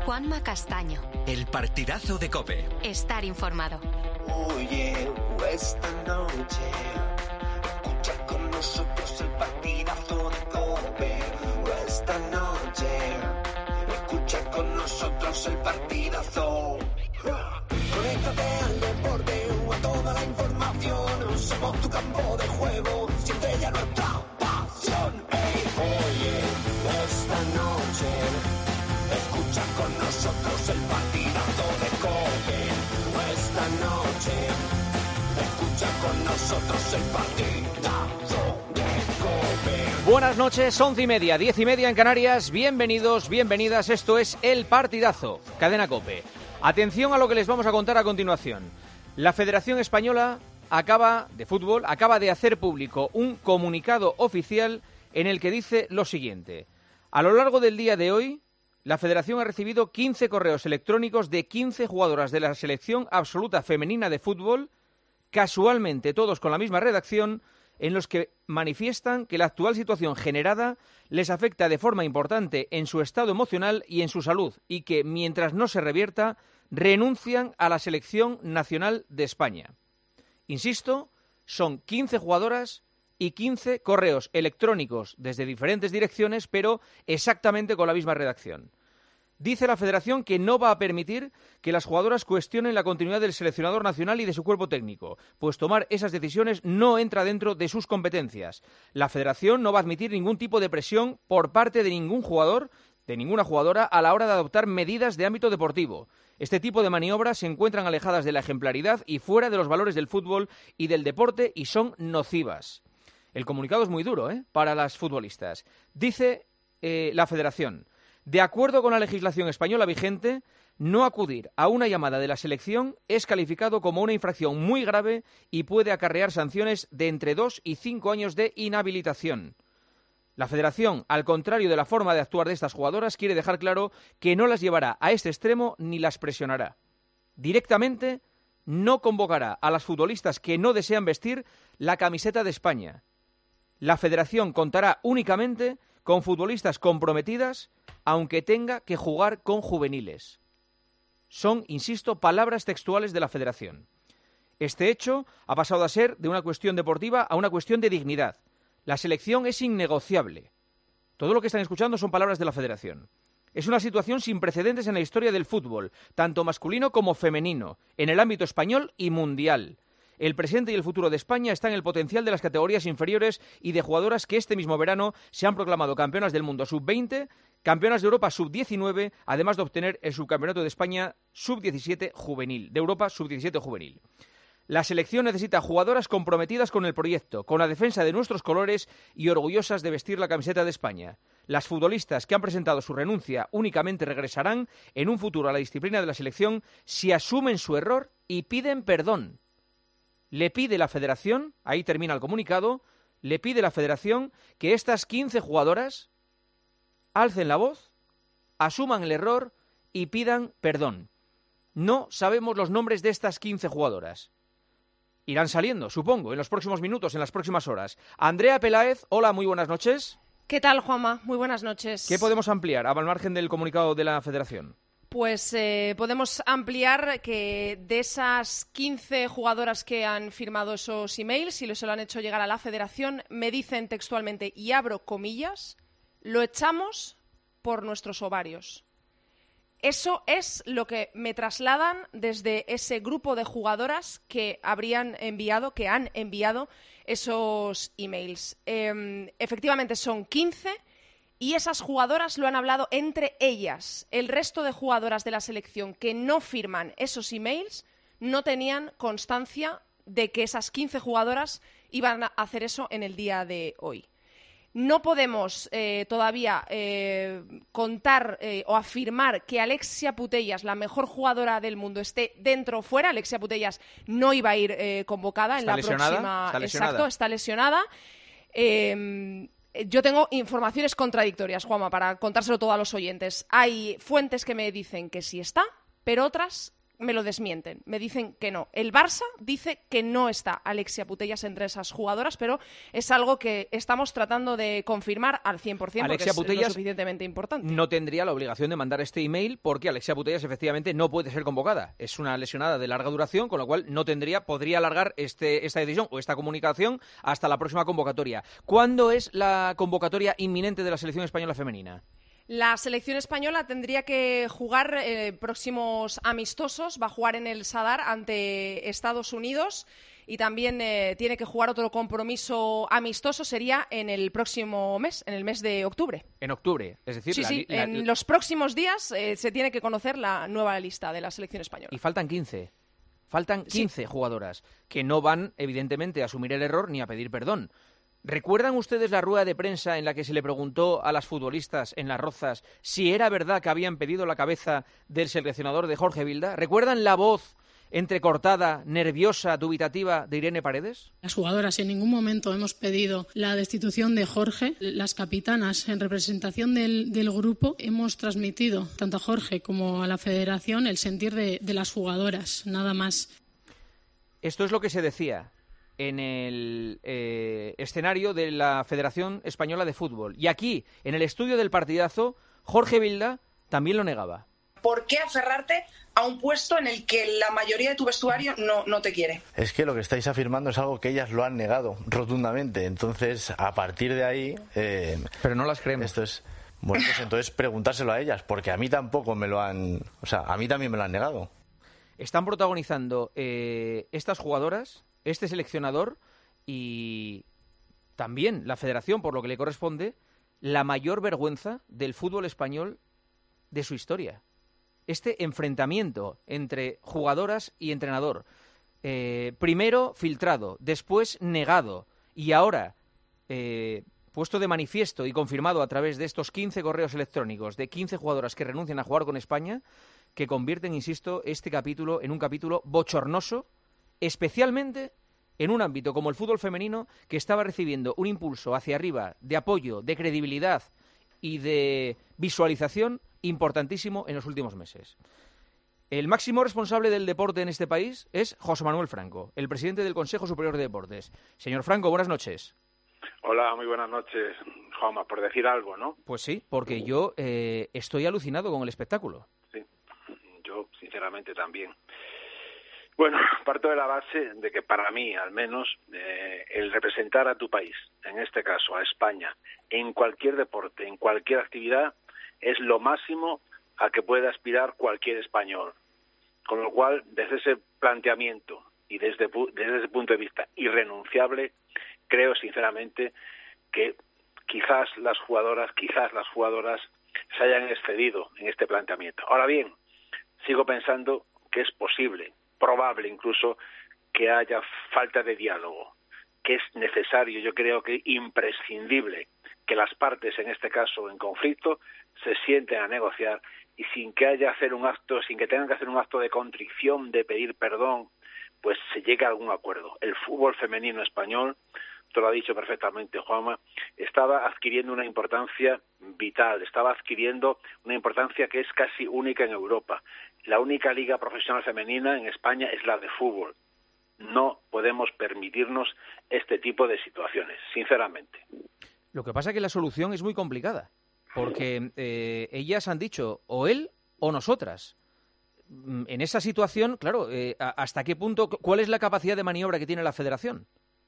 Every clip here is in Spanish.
Juanma Castaño. El partidazo de COPE. Estar informado. Oye, esta noche escucha con nosotros el partidazo de COPE. Esta noche escucha con nosotros el partidazo. Conéctate al deporte o a toda la información. Somos tu campo de juego, siente ya nuestra pasión. Hey, oye, esta noche escucha con nosotros el partidazo de COPE. Esta noche escucha con nosotros el partidazo de COPE. Buenas noches, 11:30, 10:30 en Canarias. Bienvenidos, bienvenidas. Esto es El Partidazo, Cadena COPE. Atención a lo que les vamos a contar a continuación. La Federación Española acaba de hacer público un comunicado oficial en el que dice lo siguiente. A lo largo del día de hoy, la Federación ha recibido 15 correos electrónicos de 15 jugadoras de la selección absoluta femenina de fútbol, casualmente todos con la misma redacción, en los que manifiestan que la actual situación generada les afecta de forma importante en su estado emocional y en su salud, y que, mientras no se revierta, renuncian a la selección nacional de España. Insisto, son 15 jugadoras y 15 correos electrónicos desde diferentes direcciones, pero exactamente con la misma redacción. Dice la Federación que no va a permitir que las jugadoras cuestionen la continuidad del seleccionador nacional y de su cuerpo técnico, pues tomar esas decisiones no entra dentro de sus competencias. La Federación no va a admitir ningún tipo de presión por parte de ningún jugador, de ninguna jugadora, a la hora de adoptar medidas de ámbito deportivo. Este tipo de maniobras se encuentran alejadas de la ejemplaridad y fuera de los valores del fútbol y del deporte y son nocivas. El comunicado es muy duro, para las futbolistas. Dice la Federación: de acuerdo con la legislación española vigente, no acudir a una llamada de la selección es calificado como una infracción muy grave y puede acarrear sanciones de entre 2 y 5 años de inhabilitación. La Federación, al contrario de la forma de actuar de estas jugadoras, quiere dejar claro que no las llevará a este extremo ni las presionará. Directamente no convocará a las futbolistas que no desean vestir la camiseta de España. La Federación contará únicamente con futbolistas comprometidas, aunque tenga que jugar con juveniles. Son, insisto, palabras textuales de la Federación. Este hecho ha pasado a ser de una cuestión deportiva a una cuestión de dignidad. La selección es innegociable. Todo lo que están escuchando son palabras de la Federación. Es una situación sin precedentes en la historia del fútbol, tanto masculino como femenino, en el ámbito español y mundial. El presente y el futuro de España está en el potencial de las categorías inferiores y de jugadoras que este mismo verano se han proclamado campeonas del mundo sub-20, campeonas de Europa sub-19, además de obtener el subcampeonato de España sub-17 juvenil, de Europa sub-17 juvenil. La selección necesita jugadoras comprometidas con el proyecto, con la defensa de nuestros colores y orgullosas de vestir la camiseta de España. Las futbolistas que han presentado su renuncia únicamente regresarán en un futuro a la disciplina de la selección si asumen su error y piden perdón. Le pide la Federación, ahí termina el comunicado, le pide la Federación que estas 15 jugadoras alcen la voz, asuman el error y pidan perdón. No sabemos los nombres de estas 15 jugadoras. Irán saliendo, supongo, en los próximos minutos, en las próximas horas. Andrea Peláez, hola, muy buenas noches. ¿Qué tal, Juanma? Muy buenas noches. ¿Qué podemos ampliar al margen del comunicado de la Federación? Pues podemos ampliar que de esas 15 jugadoras que han firmado esos emails y se lo han hecho llegar a la Federación, me dicen textualmente, y abro comillas, lo echamos por nuestros ovarios. Eso es lo que me trasladan desde ese grupo de jugadoras que han enviado esos emails. Efectivamente son 15 y esas jugadoras lo han hablado entre ellas. El resto de jugadoras de la selección que no firman esos emails no tenían constancia de que esas 15 jugadoras iban a hacer eso en el día de hoy. No podemos todavía contar o afirmar que Alexia Putellas, la mejor jugadora del mundo, esté dentro o fuera. Alexia Putellas no iba a ir convocada en la próxima. Exacto, está lesionada. Yo tengo informaciones contradictorias, Juanma, para contárselo todo a los oyentes. Hay fuentes que me dicen que sí está, pero otras me lo desmienten, me dicen que no. El Barça dice que no está Alexia Putellas entre esas jugadoras, pero es algo que estamos tratando de confirmar al 100% porque Alexia Putellas es lo suficientemente importante. No tendría la obligación de mandar este email porque Alexia Putellas efectivamente no puede ser convocada. Es una lesionada de larga duración, con lo cual podría alargar esta decisión o esta comunicación hasta la próxima convocatoria. ¿Cuándo es la convocatoria inminente de la selección española femenina? La selección española tendría que jugar próximos amistosos, va a jugar en el Sadar ante Estados Unidos y también tiene que jugar otro compromiso amistoso, sería en el próximo mes, en el mes de octubre. En octubre, es decir... Sí, en los próximos días se tiene que conocer la nueva lista de la selección española. Y faltan 15. Faltan 15 jugadoras que no van, evidentemente, a asumir el error ni a pedir perdón. ¿Recuerdan ustedes la rueda de prensa en la que se le preguntó a las futbolistas en Las Rozas si era verdad que habían pedido la cabeza del seleccionador de Jorge Vilda? ¿Recuerdan la voz entrecortada, nerviosa, dubitativa de Irene Paredes? Las jugadoras en ningún momento hemos pedido la destitución de Jorge. Las capitanas, en representación del grupo, hemos transmitido tanto a Jorge como a la Federación el sentir de las jugadoras, nada más. Esto es lo que se decía en el escenario de la Federación Española de Fútbol. Y aquí, en el estudio del partidazo, Jorge Vilda también lo negaba. ¿Por qué aferrarte a un puesto en el que la mayoría de tu vestuario no te quiere? Es que lo que estáis afirmando es algo que ellas lo han negado rotundamente. Entonces, a partir de ahí... Pero no las creemos. Esto es... Bueno, pues entonces preguntárselo a ellas, porque a mí tampoco me lo han... O sea, a mí también me lo han negado. Están protagonizando estas jugadoras, este seleccionador y también la Federación, por lo que le corresponde, la mayor vergüenza del fútbol español de su historia. Este enfrentamiento entre jugadoras y entrenador, primero filtrado, después negado y ahora puesto de manifiesto y confirmado a través de estos 15 correos electrónicos de 15 jugadoras que renuncian a jugar con España, que convierten, insisto, este capítulo en un capítulo bochornoso, especialmente en un ámbito como el fútbol femenino, que estaba recibiendo un impulso hacia arriba de apoyo, de credibilidad y de visualización importantísimo en los últimos meses. El máximo responsable del deporte en este país es José Manuel Franco, el presidente del Consejo Superior de Deportes. Señor Franco, buenas noches. Hola, muy buenas noches, Juanma, por decir algo, ¿no? Pues sí, porque yo estoy alucinado con el espectáculo. Sí, yo sinceramente también. Bueno, parto de la base de que para mí, al menos, el representar a tu país, en este caso a España, en cualquier deporte, en cualquier actividad, es lo máximo a que puede aspirar cualquier español. Con lo cual, desde ese planteamiento y desde ese punto de vista irrenunciable, creo sinceramente que quizás las jugadoras se hayan excedido en este planteamiento. Ahora bien, sigo pensando que es posible, probable incluso, que haya falta de diálogo, que es necesario, yo creo que imprescindible, que las partes, en este caso en conflicto, se sienten a negociar y sin que tengan que hacer un acto de contrición, de pedir perdón, pues se llegue a algún acuerdo. El fútbol femenino español, tú lo has dicho perfectamente, Juanma, estaba adquiriendo una importancia vital, estaba adquiriendo una importancia que es casi única en Europa. La única liga profesional femenina en España es la de fútbol. No podemos permitirnos este tipo de situaciones, sinceramente. Lo que pasa es que la solución es muy complicada, porque ellas han dicho o él o nosotras. En esa situación, claro, ¿hasta qué punto, cuál es la capacidad de maniobra que tiene la Federación?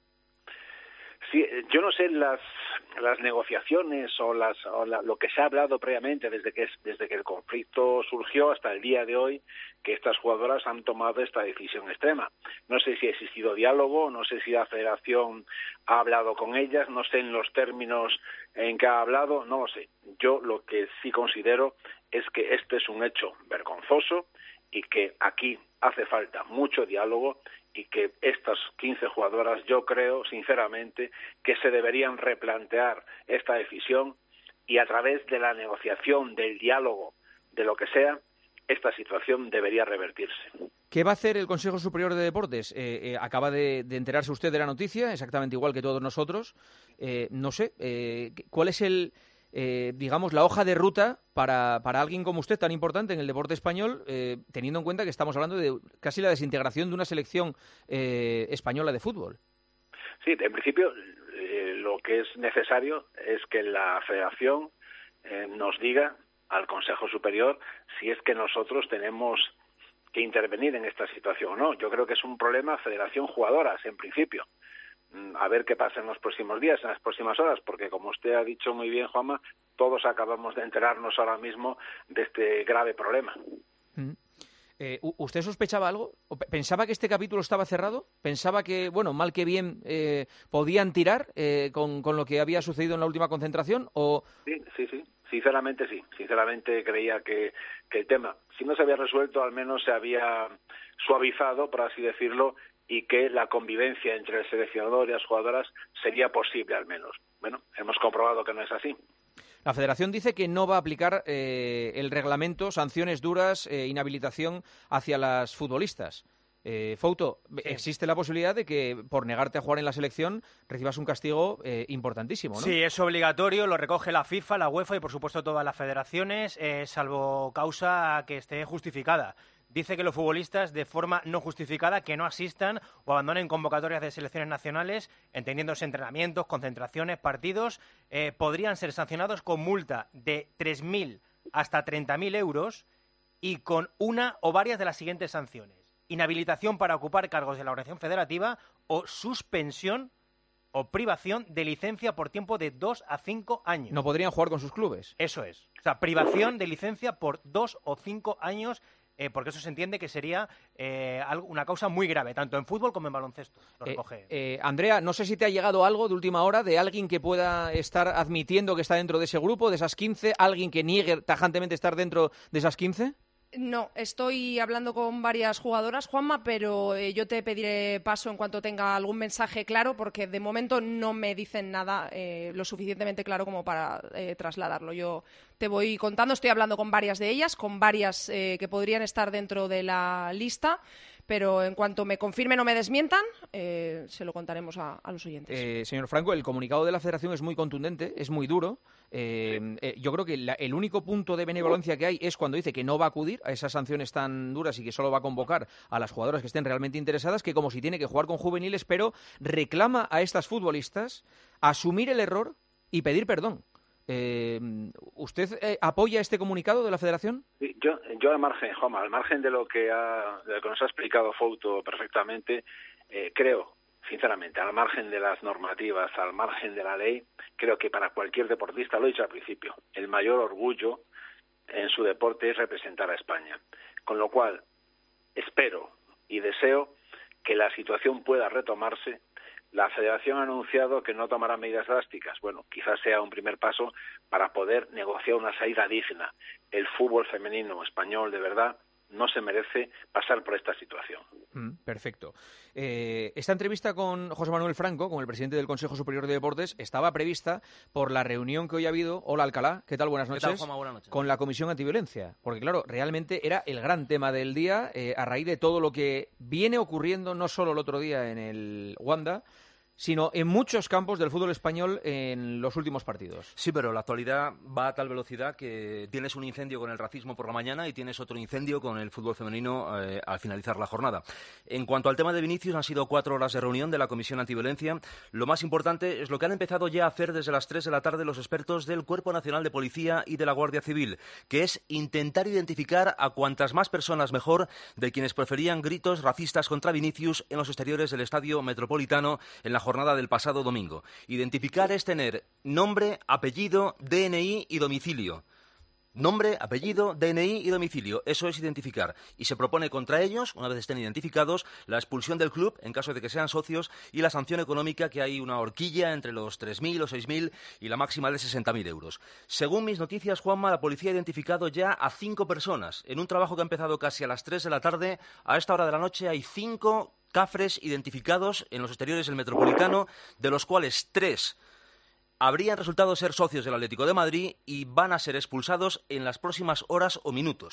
Sí, yo no sé las negociaciones o lo que se ha hablado previamente desde que el conflicto surgió hasta el día de hoy, que estas jugadoras han tomado esta decisión extrema. No sé si ha existido diálogo, no sé si la Federación ha hablado con ellas, no sé en los términos en que ha hablado, no lo sé. Yo lo que sí considero es que este es un hecho vergonzoso y que aquí hace falta mucho diálogo y que estas 15 jugadoras, yo creo, sinceramente, que se deberían replantear esta decisión y a través de la negociación, del diálogo, de lo que sea, esta situación debería revertirse. ¿Qué va a hacer el Consejo Superior de Deportes? Acaba de enterarse usted de la noticia, exactamente igual que todos nosotros. No sé, ¿cuál es digamos, la hoja de ruta para alguien como usted, tan importante en el deporte español, teniendo en cuenta que estamos hablando de casi la desintegración de una selección española de fútbol? Sí, en principio lo que es necesario es que la Federación nos diga al Consejo Superior si es que nosotros tenemos que intervenir en esta situación o no. Yo creo que es un problema Federación-jugadoras, en principio. A ver qué pasa en los próximos días, en las próximas horas, porque como usted ha dicho muy bien, Juanma, todos acabamos de enterarnos ahora mismo de este grave problema. ¿Usted sospechaba algo? ¿Pensaba que este capítulo estaba cerrado? ¿Pensaba que, bueno, mal que bien, podían tirar con lo que había sucedido en la última concentración? ¿O... Sí. Sinceramente sí. Sinceramente creía que el tema, si no se había resuelto, al menos se había suavizado, por así decirlo, y que la convivencia entre el seleccionador y las jugadoras sería posible al menos. Bueno, hemos comprobado que no es así. La Federación dice que no va a aplicar el reglamento, sanciones duras, inhabilitación hacia las futbolistas. Fouto, sí. Existe la posibilidad de que por negarte a jugar en la selección recibas un castigo importantísimo, ¿no? Sí, es obligatorio, lo recoge la FIFA, la UEFA y por supuesto todas las federaciones, salvo causa que esté justificada. Dice que los futbolistas de forma no justificada que no asistan o abandonen convocatorias de selecciones nacionales, entendiéndose entrenamientos, concentraciones, partidos, podrían ser sancionados con multa de 3.000 hasta 30.000 euros y con una o varias de las siguientes sanciones: inhabilitación para ocupar cargos de la organización federativa o suspensión o privación de licencia por tiempo de 2 a 5 años. No podrían jugar con sus clubes. Eso es. O sea, privación de licencia por 2 o 5 años, porque eso se entiende que sería una causa muy grave, tanto en fútbol como en baloncesto. Lo recoge. Andrea, no sé si te ha llegado algo de última hora de alguien que pueda estar admitiendo que está dentro de ese grupo, de esas 15, alguien que niegue tajantemente estar dentro de esas 15. No, estoy hablando con varias jugadoras, Juanma, pero yo te pediré paso en cuanto tenga algún mensaje claro, porque de momento no me dicen nada lo suficientemente claro como para trasladarlo. Yo te voy contando, estoy hablando con varias de ellas, con varias que podrían estar dentro de la lista, pero en cuanto me confirmen o me desmientan, se lo contaremos a los oyentes. Señor Franco, el comunicado de la Federación es muy contundente, es muy duro. Yo creo que el único punto de benevolencia que hay es cuando dice que no va a acudir a esas sanciones tan duras y que solo va a convocar a las jugadoras que estén realmente interesadas, que como si tiene que jugar con juveniles, pero reclama a estas futbolistas asumir el error y pedir perdón. ¿Usted apoya este comunicado de la Federación? Sí, yo al margen, Juanma, al margen de lo que nos ha explicado Fouto perfectamente, creo, sinceramente, al margen de las normativas, al margen de la ley, creo que para cualquier deportista, lo he dicho al principio, el mayor orgullo en su deporte es representar a España. Con lo cual, espero y deseo que la situación pueda retomarse. La Federación ha anunciado que no tomará medidas drásticas. Bueno, quizás sea un primer paso para poder negociar una salida digna. El fútbol femenino español, de verdad, no se merece pasar por esta situación. Perfecto. Esta entrevista con José Manuel Franco, con el presidente del Consejo Superior de Deportes, estaba prevista por la reunión que hoy ha habido. Hola, Alcalá, ¿qué tal? Buenas noches. ¿Qué tal, Juanma? Buenas noches. Con la Comisión Antiviolencia. Porque, claro, realmente era el gran tema del día a raíz de todo lo que viene ocurriendo, no solo el otro día en el Wanda, sino en muchos campos del fútbol español en los últimos partidos. Sí, pero la actualidad va a tal velocidad que tienes un incendio con el racismo por la mañana y tienes otro incendio con el fútbol femenino al finalizar la jornada. En cuanto al tema de Vinicius, han sido 4 horas de reunión de la Comisión Antiviolencia. Lo más importante es lo que han empezado ya a hacer desde las 3 de la tarde los expertos del Cuerpo Nacional de Policía y de la Guardia Civil, que es intentar identificar a cuantas más personas mejor de quienes preferían gritos racistas contra Vinicius en los exteriores del Estadio Metropolitano en la jornada del pasado domingo. Identificar es tener nombre, apellido, DNI y domicilio. Nombre, apellido, DNI y domicilio. Eso es identificar. Y se propone contra ellos, una vez estén identificados, la expulsión del club en caso de que sean socios y la sanción económica, que hay una horquilla entre los 3.000 o 6.000 y la máxima de 60.000 euros. Según mis noticias, Juanma, la policía ha identificado ya a 5 personas. En un trabajo que ha empezado casi a las 3 de la tarde, a esta hora de la noche hay 5 cafres identificados en los exteriores del Metropolitano, de los cuales 3 habrían resultado ser socios del Atlético de Madrid y van a ser expulsados en las próximas horas o minutos.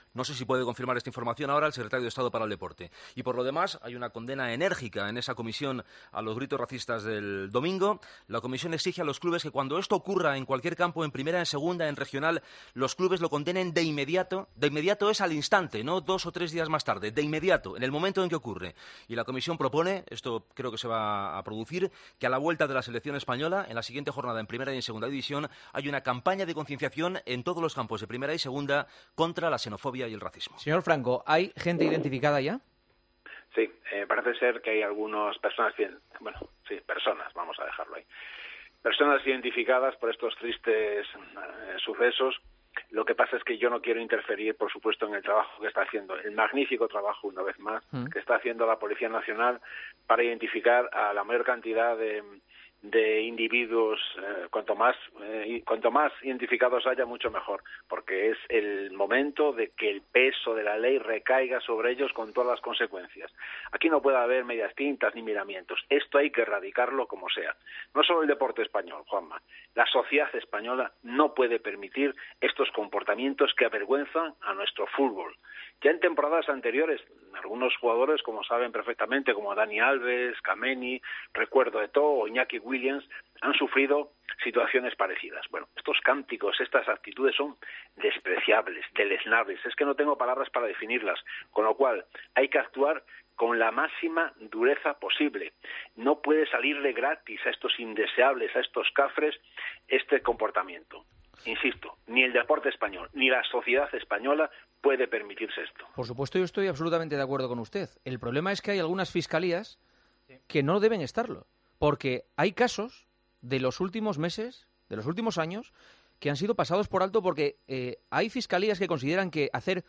No sé si puede confirmar esta información ahora el secretario de Estado para el Deporte. Y por lo demás, hay una condena enérgica en esa comisión a los gritos racistas del domingo. La comisión exige a los clubes que cuando esto ocurra en cualquier campo, en primera, en segunda, en regional, los clubes lo condenen de inmediato. De inmediato es al instante, no 2 o 3 días más tarde, de inmediato, en el momento en que ocurre. Y la comisión propone, esto creo que se va a producir, que a la vuelta de la selección española, en la siguiente jornada en primera y en segunda división, hay una campaña de concienciación en todos los campos de primera y segunda contra la xenofobia y el racismo. Señor Franco, ¿hay gente identificada ya? Sí, parece ser que hay algunas personas, personas, vamos a dejarlo ahí. Personas identificadas por estos tristes sucesos. Lo que pasa es que yo no quiero interferir, por supuesto, en el trabajo que está haciendo, el magnífico trabajo, una vez más, que está haciendo la Policía Nacional para identificar a la mayor cantidad de individuos, cuanto más identificados haya, mucho mejor, porque es el momento de que el peso de la ley recaiga sobre ellos con todas las consecuencias. Aquí no puede haber medias tintas ni miramientos. Esto hay que erradicarlo como sea. No solo el deporte español, Juanma. La sociedad española no puede permitir estos comportamientos que avergüenzan a nuestro fútbol. Ya en temporadas anteriores, algunos jugadores, como saben perfectamente, como Dani Alves, Kameni, recuerdo de todo, Iñaki Williams, han sufrido situaciones parecidas. Bueno, estos cánticos, estas actitudes son despreciables, deleznables. Es que no tengo palabras para definirlas, con lo cual hay que actuar con la máxima dureza posible. No puede salirle gratis a estos indeseables, a estos cafres, este comportamiento. Insisto, ni el deporte español, ni la sociedad española puede permitirse esto. Por supuesto, yo estoy absolutamente de acuerdo con usted. El problema es que hay algunas fiscalías que no deben estarlo, porque hay casos de los últimos meses, de los últimos años, que han sido pasados por alto porque hay fiscalías que consideran que hacer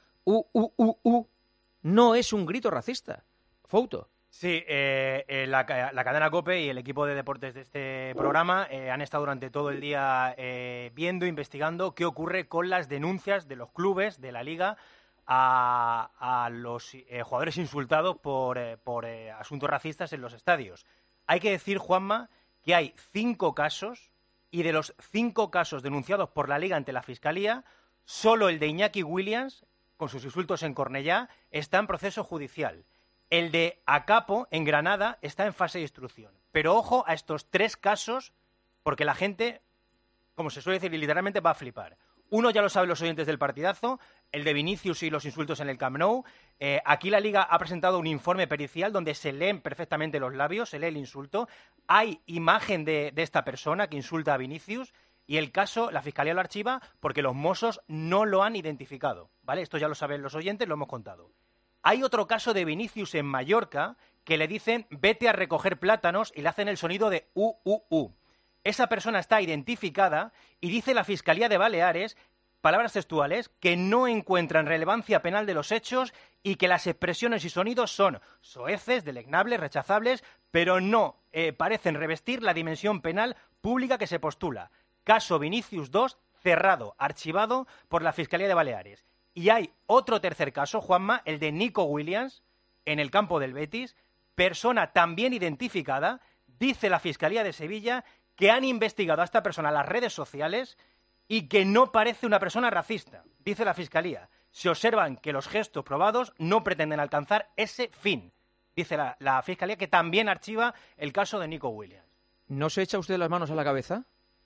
no es un grito racista. Fouto. Sí, la cadena COPE y el equipo de deportes de este programa han estado durante todo el día viendo, investigando qué ocurre con las denuncias de los clubes de la Liga a los jugadores insultados por asuntos racistas en los estadios. Hay que decir, Juanma, que hay 5 casos y de los 5 casos denunciados por la Liga ante la Fiscalía, solo el de Iñaki Williams, con sus insultos en Cornellá, está en proceso judicial. El de Acapo, en Granada, está en fase de instrucción. Pero ojo a estos 3 casos, porque la gente, como se suele decir, literalmente va a flipar. Uno ya lo saben los oyentes del partidazo, el de Vinicius y los insultos en el Camp Nou. Aquí la Liga ha presentado un informe pericial donde se leen perfectamente los labios, se lee el insulto. Hay imagen de esta persona que insulta a Vinicius y el caso, la Fiscalía lo archiva porque los Mossos no lo han identificado, ¿vale? Esto ya lo saben los oyentes, lo hemos contado. Hay otro caso de Vinicius en Mallorca que le dicen vete a recoger plátanos y le hacen el sonido de u. Esa persona está identificada y dice la Fiscalía de Baleares, palabras textuales, que no encuentran relevancia penal de los hechos y que las expresiones y sonidos son soeces, deleznables, rechazables, pero no parecen revestir la dimensión penal pública que se postula. Caso Vinicius 2, cerrado, archivado por la Fiscalía de Baleares. Y hay otro tercer caso, Juanma, el de Nico Williams, en el campo del Betis, persona también identificada, dice la Fiscalía de Sevilla, que han investigado a esta persona en las redes sociales y que no parece una persona racista, dice la Fiscalía. Se observan que los gestos probados no pretenden alcanzar ese fin, dice la Fiscalía, que también archiva el caso de Nico Williams. ¿No se echa usted las manos a la cabeza?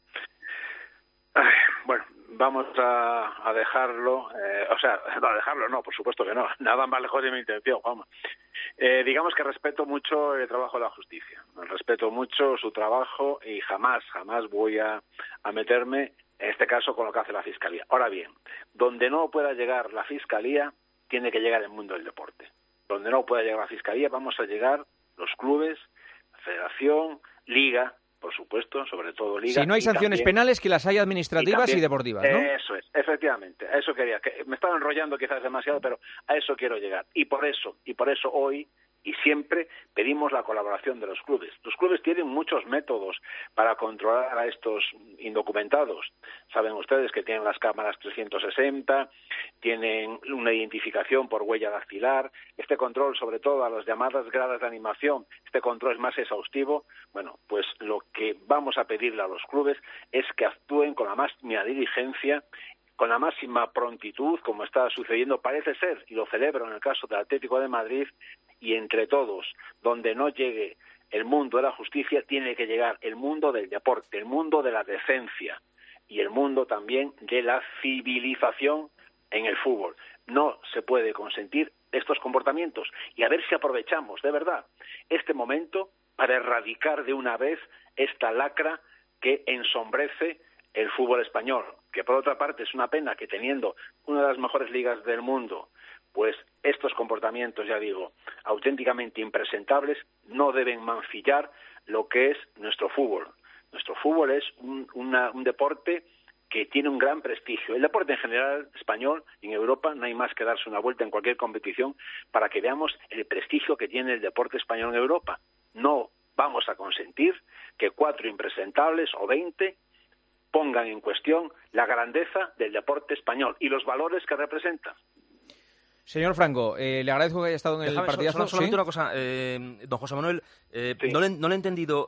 Bueno, vamos a dejarlo, no, por supuesto que no, nada más lejos de mi intención, Juanma. Digamos que respeto mucho el trabajo de la justicia, respeto mucho su trabajo y jamás voy a meterme, en este caso, con lo que hace la Fiscalía. Ahora bien, donde no pueda llegar la Fiscalía, tiene que llegar el mundo del deporte. Donde no pueda llegar la Fiscalía, vamos a llegar los clubes, la Federación, Liga, por supuesto, sobre todo Liga. Si no hay sanciones penales, que las hay administrativas y deportivas, ¿no? Eso es, efectivamente, a eso quería. Que me estaba enrollando quizás demasiado, pero a eso quiero llegar. Y por eso hoy y siempre pedimos la colaboración de los clubes. Los clubes tienen muchos métodos para controlar a estos indocumentados. Saben ustedes que tienen las cámaras 360, tienen una identificación por huella dactilar, este control, sobre todo a las llamadas gradas de animación, este control es más exhaustivo. Bueno, pues lo que vamos a pedirle a los clubes es que actúen con la máxima diligencia, con la máxima prontitud, como está sucediendo, parece ser, y lo celebro en el caso del Atlético de Madrid, y entre todos, donde no llegue el mundo de la justicia, tiene que llegar el mundo del deporte, el mundo de la decencia y el mundo también de la civilización en el fútbol. No se puede consentir estos comportamientos y a ver si aprovechamos de verdad este momento para erradicar de una vez esta lacra que ensombrece el fútbol español, que por otra parte es una pena que teniendo una de las mejores ligas del mundo, pues estos comportamientos, ya digo, auténticamente impresentables, no deben mancillar lo que es nuestro fútbol. Nuestro fútbol es un deporte que tiene un gran prestigio. El deporte en general español y en Europa no hay más que darse una vuelta en cualquier competición para que veamos el prestigio que tiene el deporte español en Europa. No vamos a consentir que 4 impresentables o 20 pongan en cuestión la grandeza del deporte español y los valores que representa. Señor Franco, le agradezco que haya estado en el partidazo. Solamente una cosa, don José Manuel, sí. no le he entendido.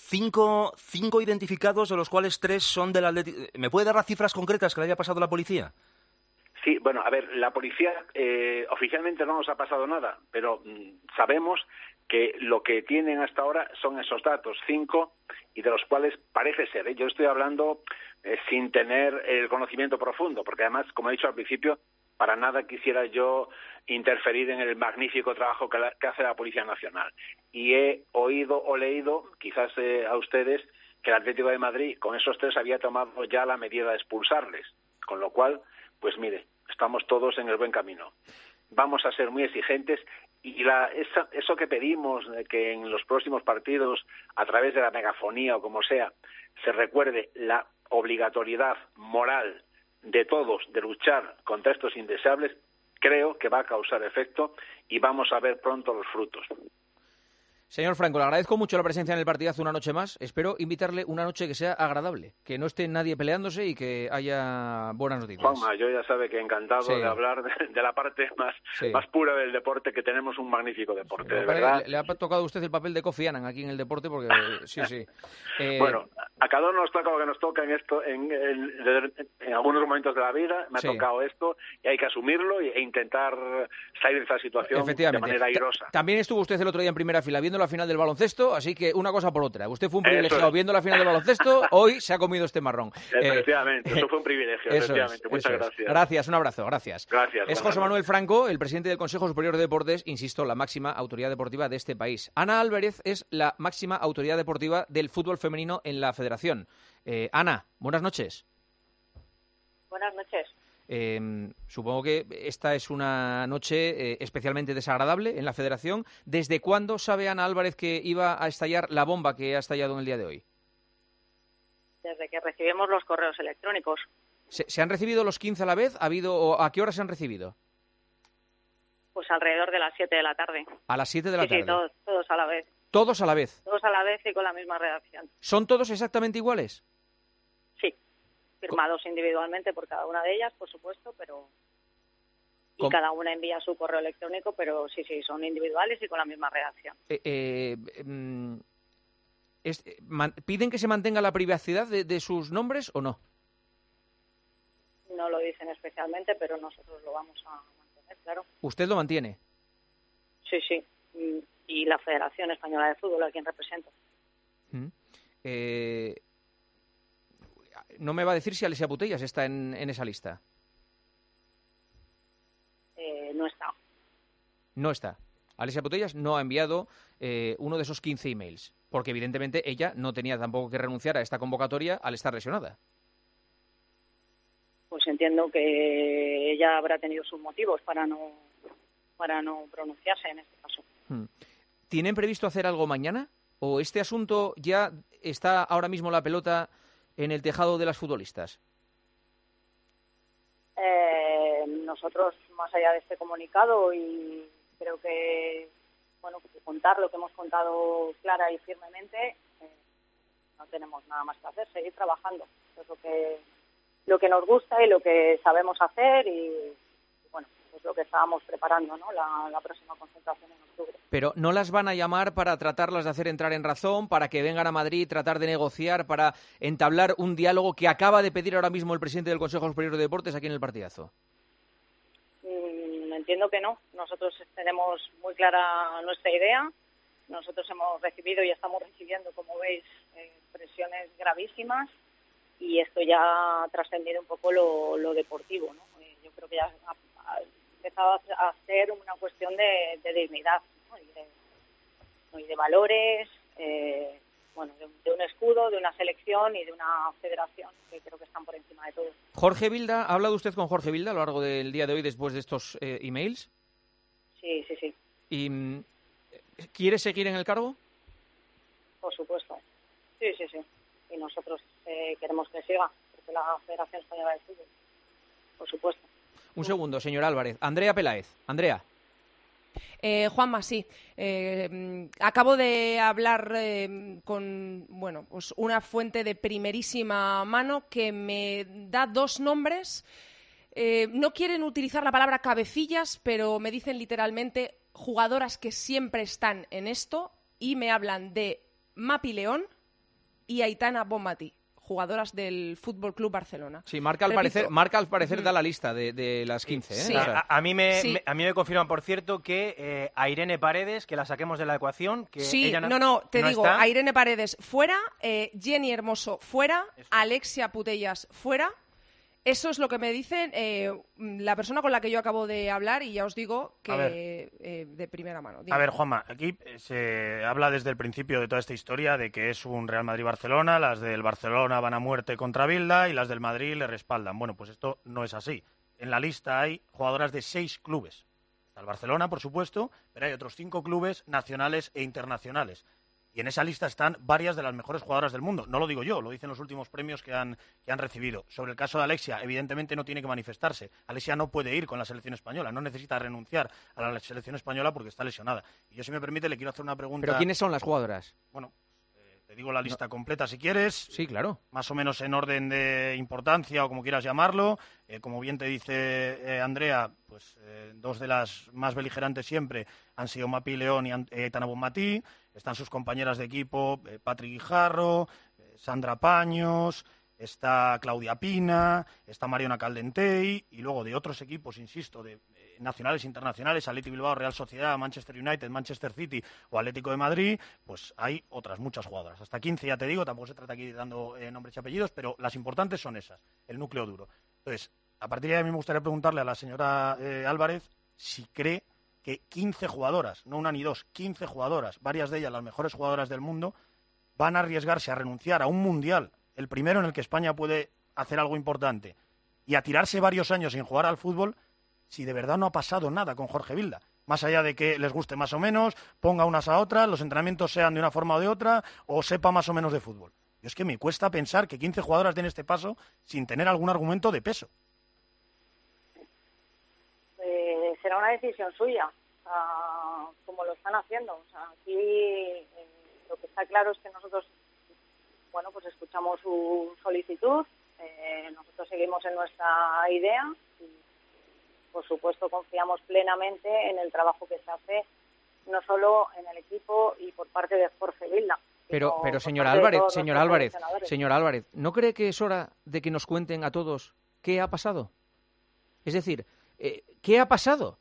5 identificados, de los cuales 3 son del Atlético. ¿Me puede dar las cifras concretas que le haya pasado la policía? Sí, bueno, a ver, la policía oficialmente no nos ha pasado nada, pero sabemos que lo que tienen hasta ahora son esos datos, 5, y de los cuales parece ser, yo estoy hablando sin tener el conocimiento profundo, porque además, como he dicho al principio, para nada quisiera yo interferir en el magnífico trabajo que hace la Policía Nacional. Y he oído o leído, quizás a ustedes, que el Atlético de Madrid con esos 3 había tomado ya la medida de expulsarles, con lo cual, pues mire, estamos todos en el buen camino. Vamos a ser muy exigentes y eso que pedimos, que en los próximos partidos, a través de la megafonía o como sea, se recuerde la obligatoriedad moral de todos de luchar contra estos indeseables, creo que va a causar efecto y vamos a ver pronto los frutos. Señor Franco, le agradezco mucho la presencia en el partidazo una noche más. Espero invitarle una noche que sea agradable, que no esté nadie peleándose y que haya buenas noticias. Juanma, yo ya sabe que encantado de hablar de la parte más pura del deporte, que tenemos un magnífico deporte, de verdad. Le ha tocado a usted el papel de Kofi Annan aquí en el deporte, porque sí. Bueno, a cada uno nos toca lo que nos toca en algunos momentos de la vida. Me ha tocado esto y hay que asumirlo e intentar salir de esa situación de manera airosa. También estuvo usted el otro día en primera fila viendo la final del baloncesto, así que una cosa por otra. Usted fue un privilegiado viendo la final del baloncesto, hoy se ha comido este marrón. Efectivamente, eso fue un privilegio, efectivamente. Muchas gracias. Gracias, un abrazo, gracias. Gracias. Es José Manuel Franco, el presidente del Consejo Superior de Deportes, insisto, la máxima autoridad deportiva de este país. Ana Álvarez es la máxima autoridad deportiva del fútbol femenino en la Federación. Ana, buenas noches. Buenas noches. Supongo que esta es una noche especialmente desagradable en la Federación. ¿Desde cuándo sabe Ana Álvarez que iba a estallar la bomba que ha estallado en el día de hoy? Desde que recibimos los correos electrónicos. ¿Se han recibido los 15 a la vez? ¿A qué hora se han recibido? Pues alrededor de las 7 de la tarde. ¿A las 7 de la tarde? Sí, todos a la vez. ¿Todos a la vez? Todos a la vez y con la misma redacción. ¿Son todos exactamente iguales? Sí, firmados individualmente por cada una de ellas, por supuesto, pero... Y cada una envía su correo electrónico, pero sí, son individuales y con la misma redacción. ¿Piden que se mantenga la privacidad de sus nombres o no? No lo dicen especialmente, pero nosotros lo vamos a mantener, claro. ¿Usted lo mantiene? Sí. Y la Federación Española de Fútbol, a quien represento. ¿No me va a decir si Alessia Putellas está en esa lista? No está. No está. Alessia Putellas no ha enviado uno de esos 15 emails, porque evidentemente ella no tenía tampoco que renunciar a esta convocatoria al estar lesionada. Pues entiendo que ella habrá tenido sus motivos para no pronunciarse en este caso. ¿Tienen previsto hacer algo mañana? ¿O este asunto ya está ahora mismo la pelota en el tejado de las futbolistas? Nosotros, más allá de este comunicado, y creo que contar lo que hemos contado clara y firmemente, no tenemos nada más que hacer, seguir trabajando. Eso es lo que nos gusta y lo que sabemos hacer, y bueno, pues pues lo que estábamos preparando, ¿no? La próxima concentración en octubre. Pero ¿no las van a llamar para tratarlas de hacer entrar en razón, para que vengan a Madrid, tratar de negociar, para entablar un diálogo que acaba de pedir ahora mismo el presidente del Consejo Superior de Deportes aquí en el partidazo? Entiendo que no. Nosotros tenemos muy clara nuestra idea. Nosotros hemos recibido y estamos recibiendo, como veis, presiones gravísimas, y esto ya ha trascendido un poco lo deportivo, ¿no? Yo creo que ya ha empezado a ser una cuestión de dignidad, ¿no? Y de valores, de un escudo, de una selección y de una federación que creo que están por encima de todo. Jorge Vilda, ¿ha hablado usted con Jorge Vilda a lo largo del día de hoy después de estos emails? Sí. ¿Y quiere seguir en el cargo? Por supuesto. Sí. Y nosotros queremos que siga, porque la Federación Española de Fútbol, por supuesto. Un segundo, señor Álvarez. Andrea Peláez. Andrea. Juanma, sí. Acabo de hablar con pues una fuente de primerísima mano que me da 2 nombres. No quieren utilizar la palabra cabecillas, pero me dicen literalmente jugadoras que siempre están en esto, y me hablan de Mapi León y Aitana Bonmatí, jugadoras del Fútbol Club Barcelona. Sí, Marca al parecer da la lista de las 15. Sí. A mí me confirman, por cierto, que a Irene Paredes, que la saquemos de la ecuación, que ella te digo, está. a Irene Paredes fuera, Jenny Hermoso fuera, Alexia Putellas fuera. Eso es lo que me dicen la persona con la que yo acabo de hablar, y ya os digo que de primera mano. A ver, Juanma, aquí se habla desde el principio de toda esta historia de que es un Real Madrid-Barcelona, las del Barcelona van a muerte contra Vilda y las del Madrid le respaldan. Bueno, pues esto no es así. En la lista hay jugadoras de 6 clubes. Está el Barcelona, por supuesto, pero hay otros 5 clubes nacionales e internacionales. Y en esa lista están varias de las mejores jugadoras del mundo. No lo digo yo, lo dicen los últimos premios que han recibido. Sobre el caso de Alexia, evidentemente no tiene que manifestarse. Alexia no puede ir con la selección española, no necesita renunciar a la selección española porque está lesionada. Y yo, si me permite, le quiero hacer una pregunta. ¿Pero quiénes son las jugadoras? Bueno, te digo la lista completa si quieres. Sí, claro. Más o menos en orden de importancia o como quieras llamarlo. Como bien te dice Andrea, pues 2 de las más beligerantes siempre han sido Mapi León y Aitana Bonmatí. Están sus compañeras de equipo, Patri Guijarro, Sandra Paños, está Claudia Pina, está Mariona Caldentey, y luego de otros equipos, insisto, de nacionales e internacionales, Athletic Bilbao, Real Sociedad, Manchester United, Manchester City o Atlético de Madrid, pues hay otras muchas jugadoras. Hasta 15, ya te digo, tampoco se trata aquí dando nombres y apellidos, pero las importantes son esas, el núcleo duro. Entonces, a partir de ahí a mí me gustaría preguntarle a la señora Álvarez si cree que 15 jugadoras, no una ni dos, 15 jugadoras, varias de ellas las mejores jugadoras del mundo, van a arriesgarse a renunciar a un mundial, el primero en el que España puede hacer algo importante, y a tirarse varios años sin jugar al fútbol, si de verdad no ha pasado nada con Jorge Vilda. Más allá de que les guste más o menos, ponga unas a otras, los entrenamientos sean de una forma o de otra, o sepa más o menos de fútbol. Yo es que me cuesta pensar que 15 jugadoras den este paso sin tener algún argumento de peso. Será una decisión suya, como lo están haciendo. Aquí lo que está claro es que nosotros, pues escuchamos su solicitud, nosotros seguimos en nuestra idea y, por supuesto, confiamos plenamente en el trabajo que se hace, no solo en el equipo y por parte de Jorge Vilda. Pero señor Álvarez, ¿no cree que es hora de que nos cuenten a todos qué ha pasado? Es decir, ¿qué ha pasado?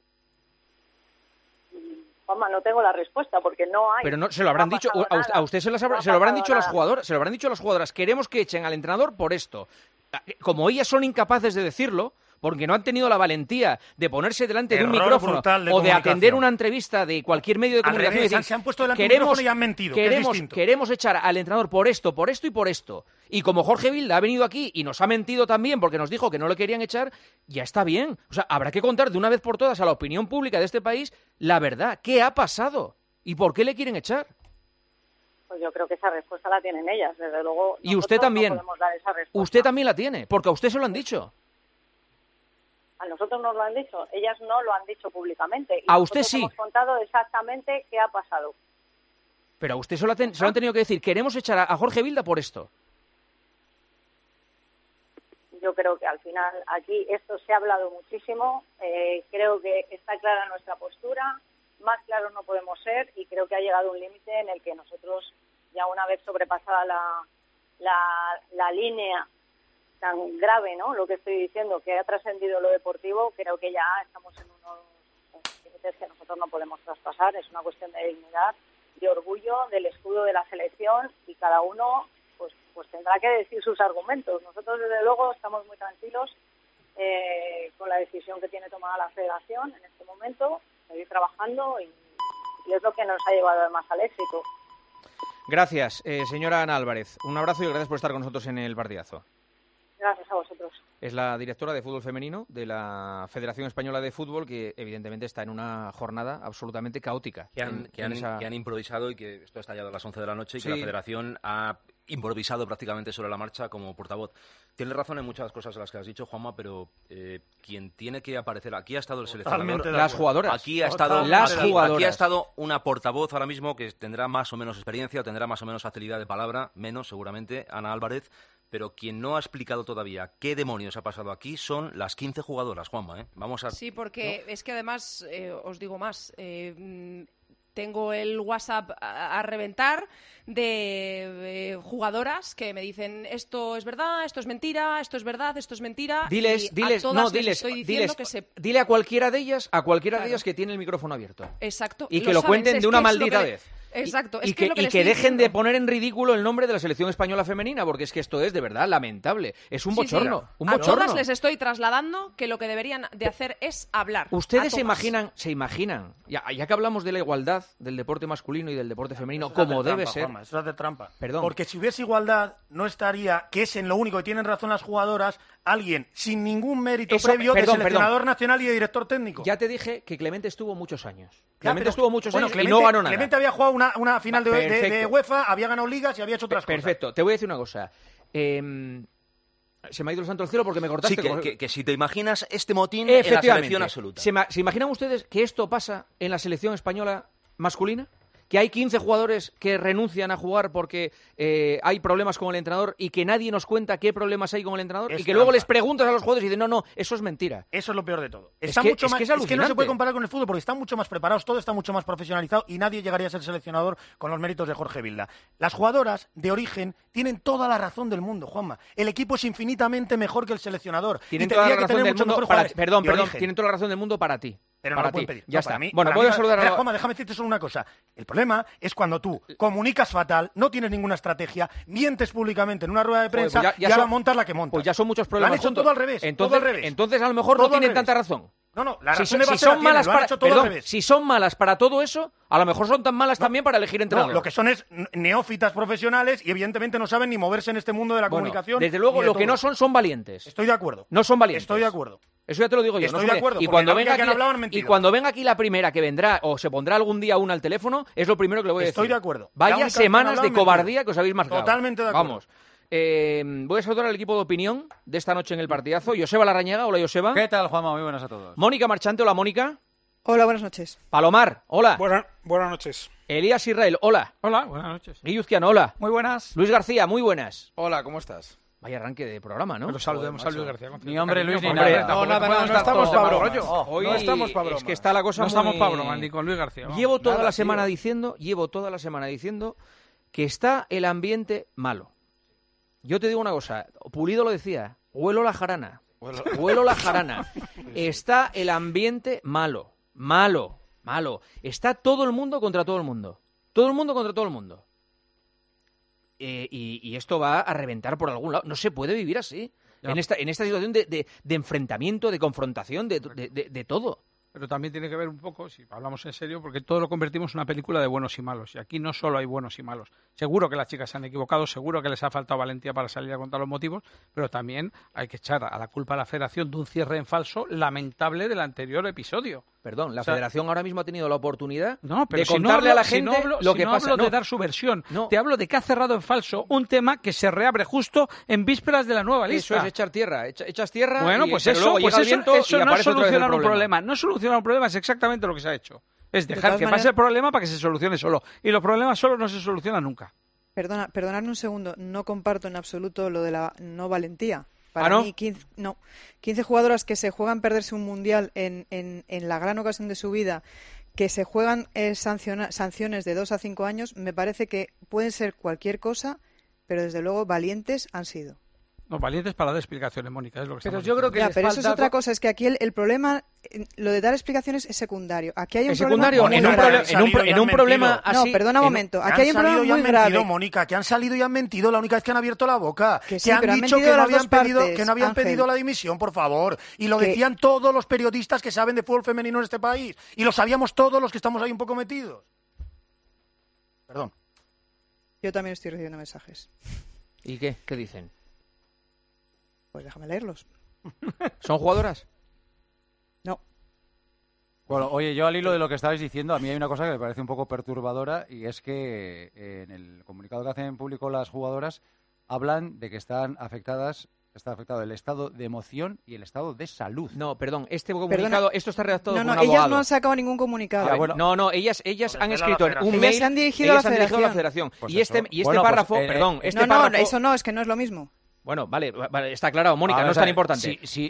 Juanma, no tengo la respuesta porque no hay. Pero no se lo habrán dicho a usted se lo habrán dicho las jugadoras. Queremos que echen al entrenador por esto. Como ellas son incapaces de decirlo, porque no han tenido la valentía de ponerse delante de un micrófono o de atender una entrevista de cualquier medio de comunicación y decir, se han puesto delante de un micrófono y han mentido, queremos echar al entrenador por esto y por esto. Y como Jorge Vilda ha venido aquí y nos ha mentido también porque nos dijo que no le querían echar, ya está bien. O sea, habrá que contar de una vez por todas a la opinión pública de este país la verdad. ¿Qué ha pasado? ¿Y por qué le quieren echar? Pues yo creo que esa respuesta la tienen ellas, desde luego. Y usted también. No podemos dar esa respuesta. Usted también la tiene, porque a usted se lo han dicho. A nosotros nos lo han dicho, ellas no lo han dicho públicamente. Y a usted sí. Hemos contado exactamente qué ha pasado. Pero a usted solo han tenido que decir, queremos echar a Jorge Vilda por esto. Yo creo que al final aquí esto se ha hablado muchísimo, creo que está clara nuestra postura, más claros no podemos ser y creo que ha llegado un límite en el que nosotros, ya una vez sobrepasada la línea tan grave, ¿no? Lo que estoy diciendo, que ha trascendido lo deportivo, creo que ya estamos en unos límites que nosotros no podemos traspasar. Es una cuestión de dignidad, de orgullo, del escudo de la selección y cada uno pues tendrá que decir sus argumentos. Nosotros desde luego estamos muy tranquilos con la decisión que tiene tomada la Federación en este momento, seguir trabajando y es lo que nos ha llevado además al éxito. Gracias, señora Ana Álvarez. Un abrazo y gracias por estar con nosotros en el partidazo. Gracias a vosotros. Es la directora de fútbol femenino de la Federación Española de Fútbol, que evidentemente está en una jornada absolutamente caótica. Que han improvisado y que esto ha estallado a las 11 de la noche y Sí. que la Federación ha improvisado prácticamente sobre la marcha como portavoz. Tienes razón en muchas cosas de las que has dicho, Juanma, pero quien tiene que aparecer aquí ha estado el seleccionador. Las jugadoras. Aquí ha estado aquí ha estado una portavoz ahora mismo que tendrá más o menos experiencia o tendrá más o menos facilidad de palabra, menos seguramente, Ana Álvarez. Pero quien no ha explicado todavía qué demonios ha pasado aquí son las 15 jugadoras, Juanma. Vamos a... Sí, porque es que además, os digo más, tengo el WhatsApp a reventar de jugadoras que me dicen esto es verdad, esto es mentira, esto es verdad, esto es mentira. Diles, dile a cualquiera de ellas, Claro. de ellas que tiene el micrófono abierto. Exacto. Y que lo cuenten de una maldita vez. Exacto. Y que dejen de poner en ridículo el nombre de la selección española femenina, porque es que esto es de verdad lamentable. Es un bochorno. Un a bochorno. todas les estoy trasladando que lo que deberían de hacer es hablar. Ustedes A todas. se imaginan, ya que hablamos de la igualdad del deporte masculino y del deporte femenino, Eso es como hacer debe trampa, ser. Juanma, eso es hacer trampa. Perdón. Porque si hubiese igualdad, no estaría, que es en lo único que tienen razón las jugadoras, alguien sin ningún mérito previo de seleccionador nacional y de director técnico. Ya te dije que Clemente estuvo muchos años. Ya, Clemente pero- estuvo muchos bueno, años Clemente, y no ganó nada. Clemente había jugado una final de Perfecto. UEFA, había ganado ligas y había hecho otras cosas. Perfecto. Te voy a decir una cosa. Se me ha ido el santo al cielo porque me cortaste. Sí, que si te imaginas este motín en la Efectivamente. selección absoluta. ¿Se imaginan ustedes que esto pasa en la selección española masculina? Que hay 15 jugadores que renuncian a jugar porque hay problemas con el entrenador y que nadie nos cuenta qué problemas hay con el entrenador Es y que luego trampa. les preguntas a los jugadores y dicen, no, eso es mentira. Eso es lo peor de todo. Es Está que- mucho es más, que es es que no se alucinante. puede comparar con el fútbol porque están mucho más preparados, todo está mucho más profesionalizado y nadie llegaría a ser seleccionador con los méritos de Jorge Vilda. Las jugadoras de origen tienen toda la razón del mundo, Juanma. El equipo es infinitamente mejor que el seleccionador. Tienen y toda la tendría que razón tener del muchos mundo mejores para jugadores perdón, de perdón, origen. tienen toda la razón del mundo para ti. Pero para no lo pueden ti. pedir. Ya No, está. para mí, Bueno, para voy mí- a saludar Mira, a... Juanma, déjame decirte solo una cosa. El problema es cuando tú comunicas fatal, no tienes ninguna estrategia, mientes públicamente en una rueda de Joder, prensa pues ya y ahora son- montas la que montas. Pues ya son muchos Lo problemas han hecho juntos. todo al revés. Entonces, todo al revés. entonces a lo mejor Todo no tienen al revés. tanta razón. No, la Si razón son, de si base son la tienen, malas lo han para, hecho todo al perdón, revés. si son malas para todo eso, a lo mejor son tan malas también para elegir entrenador. No, lo que son es neófitas profesionales y evidentemente no saben ni moverse en este mundo de la Bueno, comunicación. desde luego, ni de lo que todo. no son valientes. Estoy de acuerdo. No son valientes. Estoy de acuerdo. Eso ya te lo digo yo. Estoy no son de valientes. acuerdo, Y porque cuando la única venga que han aquí, hablado han mentido. y cuando venga aquí la primera que vendrá o se pondrá algún día una al teléfono, es lo primero que le voy a decir. Estoy de acuerdo. La Vaya única que han semanas hablado de han mentido. cobardía que os habéis marcado. Totalmente de acuerdo. Vamos. Voy a saludar al equipo de opinión de esta noche en el partidazo. Joseba Larrañaga, hola Joseba. ¿Qué tal, Juanma? Muy buenas a todos. Mónica Marchante, hola Mónica. Hola, buenas noches. Palomar, hola. Buenas noches. Elías Israel, hola. Hola, buenas noches. Guilluzquiano, hola. Muy buenas. Luis García, muy buenas. Hola, ¿cómo estás? Vaya arranque de programa, ¿no? Pero saludemos a Luis García. Ni hombre Luis ni Hombre, nada. No, nada, no estamos para broma. Hoy No estamos para broma. es que está la cosa No estamos muy- para broma, ni con Luis García. vamos. Llevo toda Nada, la semana tío. diciendo que está el ambiente malo. Yo te digo una cosa, Pulido lo decía, huelo la jarana. Huelo la jarana. Está el ambiente malo. Está todo el mundo contra todo el mundo. Todo el mundo contra todo el mundo. Y esto va a reventar por algún lado. No se puede vivir así. Ya. En esta situación de enfrentamiento, de confrontación, de todo. Pero también tiene que ver un poco, si hablamos en serio, porque todo lo convertimos en una película de buenos y malos. Y aquí no solo hay buenos y malos. Seguro que las chicas se han equivocado, seguro que les ha faltado valentía para salir a contar los motivos, pero también hay que echar a la culpa a la Federación de un cierre en falso lamentable del anterior episodio. Perdón, la O sea, Federación ahora mismo ha tenido la oportunidad No, pero de si no contarle hablo- a la si gente no hablo- lo si que no pasa. hablo No, de dar su versión. No. Te hablo de que ha cerrado en falso un tema que se reabre justo en vísperas de la nueva lista. eso es echar tierra. Echas tierra Bueno, y pues pero eso, luego llega el viento y eso no es aparece otra vez el solucionar un problema. No solucionar un problema, es exactamente lo que se ha hecho. Es De dejar todas que maneras- pase el problema para que se solucione solo. Y los problemas solo no se solucionan nunca. Perdonadme un segundo, no comparto en absoluto lo de la no valentía. Para mí, 15 jugadoras que se juegan perderse un mundial en la gran ocasión de su vida, que se juegan sanciones de 2 a 5 años, me parece que pueden ser cualquier cosa, pero desde luego valientes han sido. No, valientes para dar explicaciones, Mónica, es lo que Pero estamos yo creo que pero eso es otra cosa, es que aquí el problema, lo de dar explicaciones es secundario. Aquí hay un secundario en un problema así. No, perdona un momento. Aquí hay un problema muy grave. Mónica, que han salido y han mentido la única vez que han abierto la boca. Que sí, han dicho que no habían Ángel. pedido la dimisión, por favor. Y lo decían todos los periodistas que saben de fútbol femenino en este país. Y lo sabíamos todos los que estamos ahí un poco metidos. Perdón. Yo también estoy recibiendo mensajes. ¿Y qué? ¿Qué dicen? Pues déjame leerlos. ¿Son jugadoras? No. Bueno, oye, yo al hilo de lo que estabais diciendo, a mí hay una cosa que me parece un poco perturbadora y es que en el comunicado que hacen en público las jugadoras hablan de que está afectado el estado de emoción y el estado de salud. No, perdón, este comunicado, esto está redactado por un ellas abogado. no han sacado ningún comunicado. Ellas han escrito en un mail. Ellas se han dirigido a la federación. Pues y este párrafo, párrafo... eso no, es que no es lo mismo. Bueno, vale, está aclarado, Mónica, no es tan importante. Si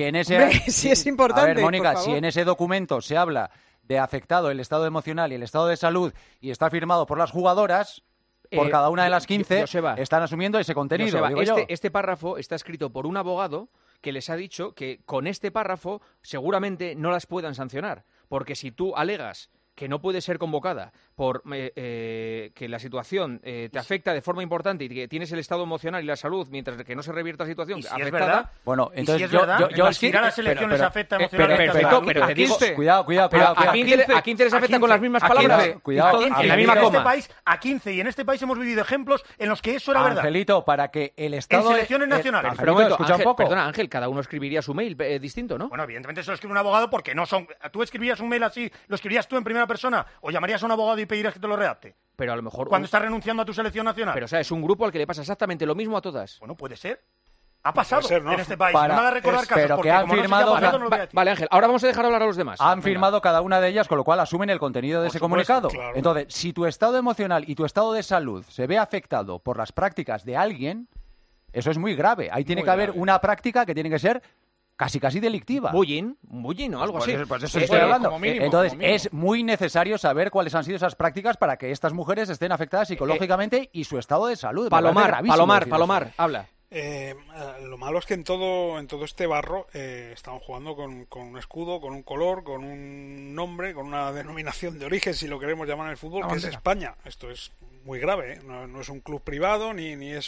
es importante. A ver, Mónica, si en ese documento se habla de afectado el estado emocional y el estado de salud y está firmado por las jugadoras, por cada una de las 15, Joseba, están asumiendo ese contenido. Joseba, este párrafo está escrito por un abogado que les ha dicho que con este párrafo seguramente no las puedan sancionar, porque si tú alegas que no puede ser convocada por que la situación te afecta de forma importante y que tienes el estado emocional y la salud mientras que no se revierta la situación si afectada... Es verdad? Bueno, entonces yo aspirar a la selección les afecta emocionalmente. Perfecto, pero te digo... Cuidado. ¿A 15 les afecta con las mismas palabras? Cuidado. En la misma coma. A 15, y en este país hemos vivido ejemplos en los que eso era verdad. Angelito, para que el estado... En selecciones nacionales. Pero un momento, Ángel, perdona, Ángel, cada uno escribiría su mail distinto, ¿no? Bueno, evidentemente eso lo escribe un abogado porque no son... ¿Tú escribirías un mail así, lo escribirías tú en primera persona o llamarías a un abogado y pedirías que te lo redacte? Pero a lo mejor... Cuando estás renunciando a tu selección nacional. Pero, o sea, es un grupo al que le pasa exactamente lo mismo a todas. Bueno, puede ser. Ha pasado ¿no? en este país. No me hagas recordar casos. Pero que han firmado... Vale, Ángel, ahora vamos a dejar hablar a los demás. Han firmado cada una de ellas, con lo cual asumen el contenido de ese comunicado. Claro. Entonces, si tu estado emocional y tu estado de salud se ve afectado por las prácticas de alguien, eso es muy grave. Ahí tiene que haber una práctica que tiene que ser casi delictiva. Bullying o algo así. Pues eso estoy hablando. Entonces, es muy necesario saber cuáles han sido esas prácticas para que estas mujeres estén afectadas psicológicamente y su estado de salud. Palomar, habla. Lo malo es que en todo este barro estamos jugando con un escudo, con un color, con un nombre, con una denominación de origen, si lo queremos llamar en el fútbol, que es España. Esto es muy grave, no es un club privado ni es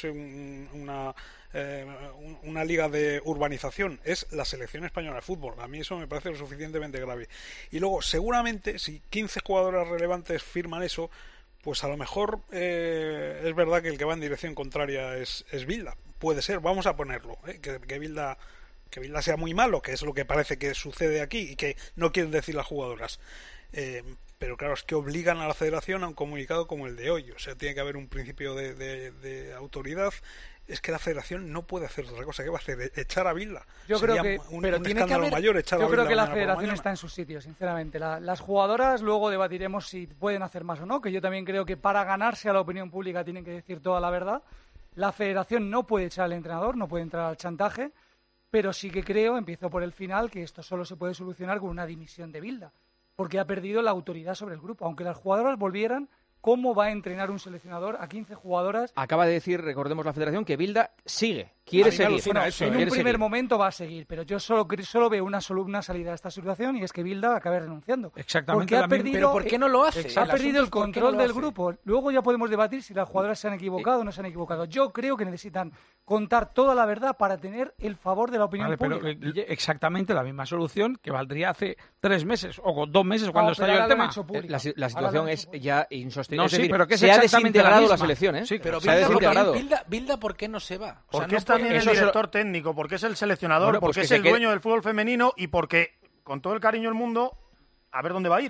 una liga de urbanización, es la selección española de fútbol. A mí eso me parece lo suficientemente grave. Y luego, seguramente, si 15 jugadoras relevantes firman eso, pues a lo mejor es verdad que el que va en dirección contraria es Bilda. Puede ser, vamos a ponerlo, que Bilda sea muy malo, que es lo que parece que sucede aquí y que no quieren decir las jugadoras. Pero claro, es que obligan a la federación a un comunicado como el de hoy. O sea, tiene que haber un principio de autoridad. Es que la federación no puede hacer otra cosa. ¿Qué va a hacer? Echar a Bilda. Yo creo que la federación está en su sitio, sinceramente. Las jugadoras, luego debatiremos si pueden hacer más o no, que yo también creo que para ganarse a la opinión pública tienen que decir toda la verdad. La federación no puede echar al entrenador, no puede entrar al chantaje, pero sí que creo, empiezo por el final, que esto solo se puede solucionar con una dimisión de Bilda, porque ha perdido la autoridad sobre el grupo. Aunque las jugadoras volvieran, ¿cómo va a entrenar un seleccionador a 15 jugadoras? Acaba de decir, recordemos la federación, que Bilda quiere seguir. En un primer momento va a seguir, pero yo solo veo una salida a esta situación y es que Bilda acabe renunciando. Exactamente. Pero ¿por qué no lo hace? Ha perdido el control del grupo. Luego ya podemos debatir si las jugadoras se han equivocado o no se han equivocado. Yo creo que necesitan contar toda la verdad para tener el favor de la opinión pública. Pero exactamente la misma solución que valdría hace 3 meses o 2 meses cuando estalló el tema. La situación es ya insostenible. No, sí, pero que se ha desintegrado la selección, ¿eh? Sí, pero se ha desintegrado. Bilda, ¿por qué no se va? Porque es también el director técnico, porque es el seleccionador, porque es el dueño del fútbol femenino y porque, con todo el cariño del mundo, a ver dónde va a ir.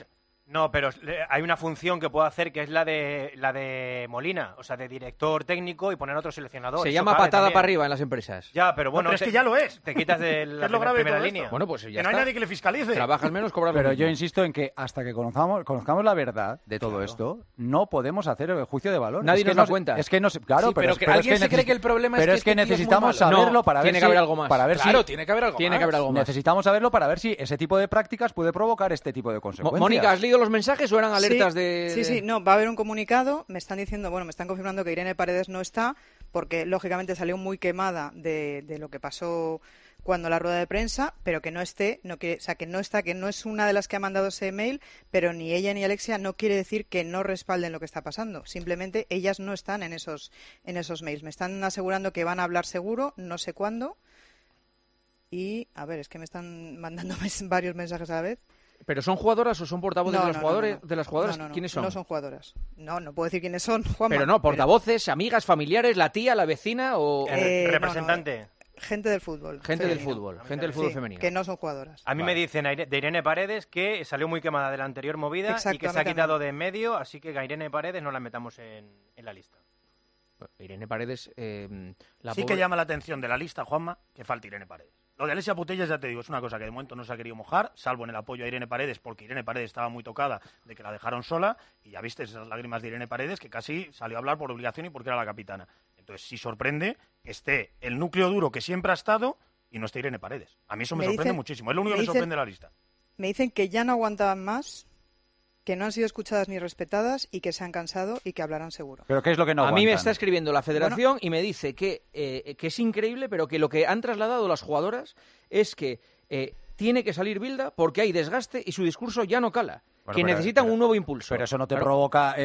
No, pero hay una función que puedo hacer que es la de Molina, o sea, de director técnico y poner otro seleccionador. Se Eso llama cabe patada también. para arriba en las empresas. Ya, pero bueno, pero es que ya lo es. Te quitas de la es lo grave de primera todo línea. esto. Bueno, pues ya que no hay está. nadie que le fiscalice. Trabajas menos, cobras lo Pero mismo. yo insisto en que hasta que conozcamos la verdad de todo esto, no podemos hacer el juicio de valor. Nadie es que nos da cuenta. Es que no, claro, Sí, pero es que que alguien es se cree que el problema es pero que es que este tío es muy necesitamos malo. saberlo No, para ver tiene si que haber algo más. para ver Claro, si tiene que haber algo Tiene más. que haber algo más. necesitamos saberlo para ver si ese tipo de prácticas puede provocar este tipo de consecuencias. Mónica, ¿has leído los mensajes o eran alertas de...? Sí, no, va a haber un comunicado, me están diciendo, me están confirmando que Irene Paredes no está, porque lógicamente salió muy quemada de lo que pasó cuando la rueda de prensa, pero que no esté, que no es una de las que ha mandado ese email, pero ni ella ni Alexia no quiere decir que no respalden lo que está pasando, simplemente ellas no están en esos mails, me están asegurando que van a hablar seguro, no sé cuándo, y a ver, es que me están mandando varios mensajes a la vez. ¿Pero son jugadoras o son portavoces de los jugadores? ¿De las jugadoras? No, ¿Quiénes son? No son jugadoras. No puedo decir quiénes son, Juanma. Pero no, portavoces, amigas, familiares, la tía, la vecina o... representante. Gente del fútbol. Gente del femenino. fútbol, gente del fútbol Sí, femenino. que no son jugadoras. A mí me dicen de Irene Paredes que salió muy quemada de la anterior movida y que se ha quitado de en medio, así que a Irene Paredes no la metamos en la lista. Irene Paredes... Sí que llama la atención de la lista, Juanma, que falta Irene Paredes. Lo de Alexia Putellas, ya te digo, es una cosa que de momento no se ha querido mojar, salvo en el apoyo a Irene Paredes, porque Irene Paredes estaba muy tocada de que la dejaron sola, y ya viste esas lágrimas de Irene Paredes, que casi salió a hablar por obligación y porque era la capitana. Entonces sí sorprende que esté el núcleo duro que siempre ha estado y no esté Irene Paredes. A mí eso me sorprende muchísimo, es lo único que me sorprende de la lista. Me dicen que ya no aguantaban más, que no han sido escuchadas ni respetadas y que se han cansado y que hablarán seguro. ¿Pero qué es lo que no A mí me aguantan? está escribiendo la federación y me dice que es increíble, pero que lo que han trasladado las jugadoras es que tiene que salir Bilda porque hay desgaste y su discurso ya no cala. Bueno, que necesitan un nuevo impulso. Pero eso no te provoca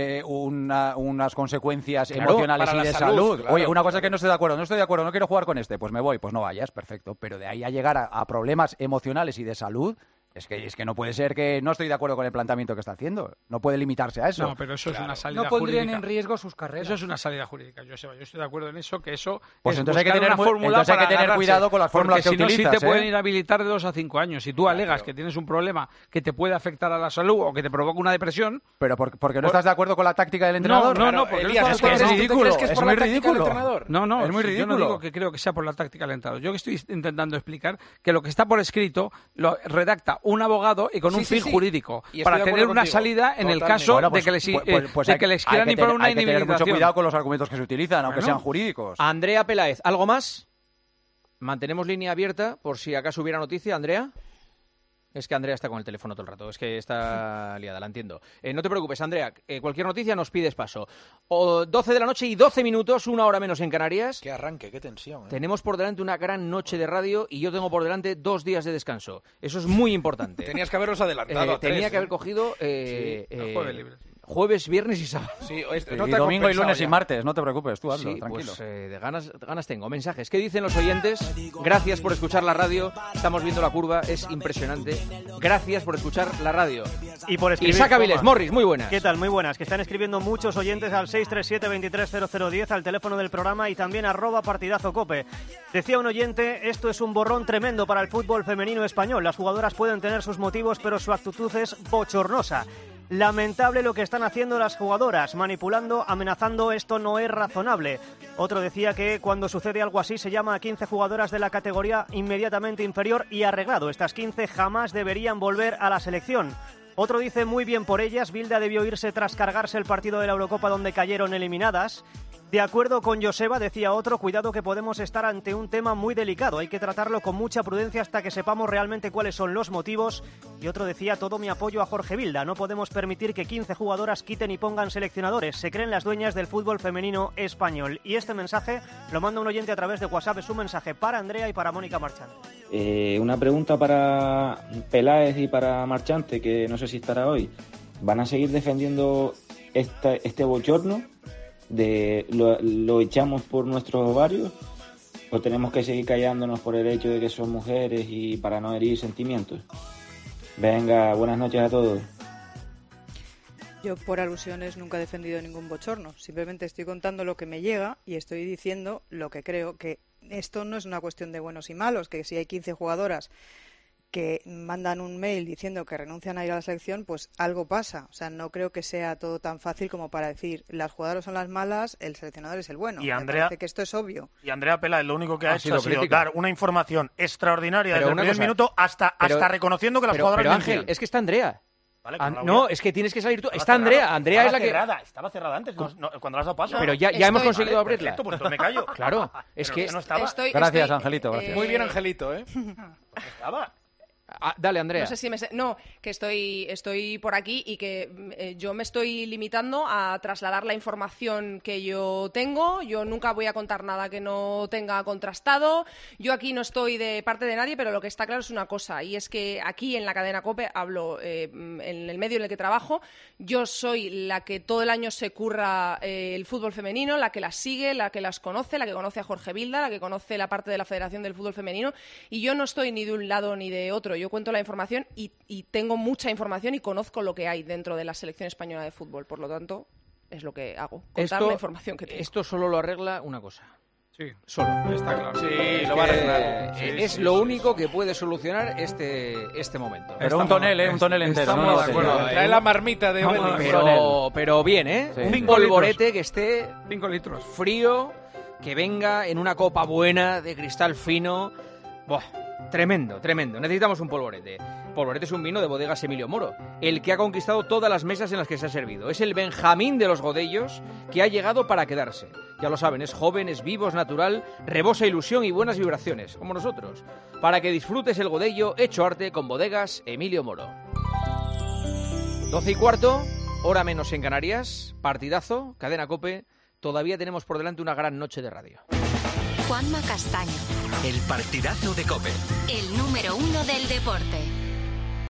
unas consecuencias Claro, emocionales para y la de salud, salud. claro, Oye, una cosa claro. que no estoy de acuerdo, no quiero jugar con este, pues me voy, pues no vayas, perfecto. Pero de ahí a llegar a problemas emocionales y de salud, es que no puede ser que no estoy de acuerdo con el planteamiento que está haciendo. No puede limitarse a eso. No, pero eso es una salida No pondrían jurídica. en riesgo sus carreras. Eso es una salida jurídica, Joseba. Yo estoy de acuerdo en eso, que eso Pues es entonces hay que buscar tener una fórmula entonces hay que para tener agarrarse, cuidado con las fórmulas porque que si no, utilizas, sí te pueden inhabilitar de 2 a 5 años. Si tú alegas que tienes un problema que te puede afectar a la salud o que te provoca una depresión... Pero porque no estás de acuerdo con la táctica del entrenador. No, porque Elías, no es que es ridículo. Es muy ridículo. No, es muy Yo ridículo. no digo que creo que sea por la táctica del entrenador. Yo que estoy intentando explicar que lo que está por escrito lo redacta un abogado y con un fin jurídico para tener una salida en el caso de que les quieran imponer una hay que tener mucho inhabilitación. cuidado con los argumentos que se utilizan, aunque Bueno. sean jurídicos. Andrea Peláez, ¿algo más? Mantenemos línea abierta por si acaso hubiera noticia, Andrea. Es que Andrea está con el teléfono todo el rato, es que está liada, la entiendo. No te preocupes, Andrea, cualquier noticia nos pides paso. 12 de la noche y 12 minutos, 1 hora menos en Canarias. Qué arranque, qué tensión. Tenemos por delante una gran noche de radio y yo tengo por delante 2 días de descanso. Eso es muy importante. Tenías que haberlos adelantado. Tenía que haber cogido jueves libre. jueves, viernes y sábado. Sí, Y domingo y lunes y martes, no te preocupes, tú hazlo, Sí, tranquilo. pues de ganas tengo. Mensajes. ¿Qué dicen los oyentes? Gracias por escuchar la radio. Estamos viendo la curva, es impresionante. Gracias por escuchar la radio. Y por escribir. Isaac Avilés, Juanma. Morris, muy buenas. ¿Qué tal? Muy buenas. Que están escribiendo muchos oyentes al 637-230010, al teléfono del programa y también @partidazocope. Decía un oyente, esto es un borrón tremendo para el fútbol femenino español. Las jugadoras pueden tener sus motivos, pero su actitud es bochornosa. Lamentable lo que están haciendo las jugadoras, manipulando, amenazando, esto no es razonable. Otro decía que cuando sucede algo así se llama a 15 jugadoras de la categoría inmediatamente inferior y arreglado. Estas 15 jamás deberían volver a la selección. Otro dice muy bien por ellas, Bilda debió irse tras cargarse el partido de la Eurocopa donde cayeron eliminadas. De acuerdo con Joseba, decía otro, cuidado que podemos estar ante un tema muy delicado, hay que tratarlo con mucha prudencia hasta que sepamos realmente cuáles son los motivos. Y otro decía, todo mi apoyo a Jorge Bilda, no podemos permitir que 15 jugadoras quiten y pongan seleccionadores, se creen las dueñas del fútbol femenino español. Y este mensaje lo manda un oyente a través de WhatsApp, es un mensaje para Andrea y para Mónica Marchante. Una pregunta para Peláez y para Marchante, que no sé si estará hoy. ¿Van a seguir defendiendo este bochorno? ¿Lo echamos por nuestros ovarios? ¿O tenemos que seguir callándonos por el hecho de que son mujeres y para no herir sentimientos? Venga, buenas noches a todos. Yo por alusiones nunca he defendido ningún bochorno. Simplemente estoy contando lo que me llega y estoy diciendo lo que creo, que esto no es una cuestión de buenos y malos, que si hay 15 jugadoras que mandan un mail diciendo que renuncian a ir a la selección, pues algo pasa. O sea, no creo que sea todo tan fácil como para decir las jugadoras son las malas, el seleccionador es el bueno. Y Me Andrea, parece que esto es obvio. Y Andrea Peláez lo único que ha hecho ha sido crítica. dar una información extraordinaria desde el primer minuto hasta reconociendo que las jugadoras Pero Ángel, mentían. es que está Andrea. Vale, No, es que tienes que salir tú. Está Andrea. Andrea es la que... Estaba cerrada antes, cuando le has dado paso. Pero ya hemos conseguido abrirla. Perfecto, pues entonces me callo. Claro, es que... No estaba. Gracias, Angelito. Gracias. Muy bien, Angelito, ¿eh? Estaba. Dale, Andrea. No sé si que estoy por aquí y que yo me estoy limitando a trasladar la información que yo tengo. Yo nunca voy a contar nada que no tenga contrastado. Yo aquí no estoy de parte de nadie, pero lo que está claro es una cosa, y es que aquí en la cadena COPE, hablo en el medio en el que trabajo, yo soy la que todo el año se curra el fútbol femenino, la que las sigue, la que las conoce, la que conoce a Jorge Vilda, la que conoce la parte de la Federación del Fútbol Femenino, y yo no estoy ni de un lado ni de otro. Yo cuento la información y tengo mucha información y conozco lo que hay dentro de la selección española de fútbol. Por lo tanto, es lo que hago, contar la información que tengo. Esto solo lo arregla una cosa. Sí, solo. Está claro. Sí, lo va a arreglar. Es lo único que puede solucionar este momento. Pero un tonel, un tonel entero. Estamos de acuerdo. Trae la marmita de Obelix. Pero bien, ¿eh? Sí. Un polvorete que esté 5 litros. frío, que venga en una copa buena, de cristal fino. Buah, tremendo, tremendo. Necesitamos un polvorete. Polvorete es un vino de bodegas Emilio Moro, el que ha conquistado todas las mesas en las que se ha servido. Es el Benjamín de los Godellos, que ha llegado para quedarse. Ya lo saben, es joven, es vivo, es natural, rebosa ilusión y buenas vibraciones, como nosotros. Para que disfrutes el Godello hecho arte con bodegas Emilio Moro. 12:15, hora menos en Canarias, partidazo, cadena COPE. Todavía tenemos por delante una gran noche de radio. Juanma Castaño, El partidazo de COPE. el número 1 del deporte.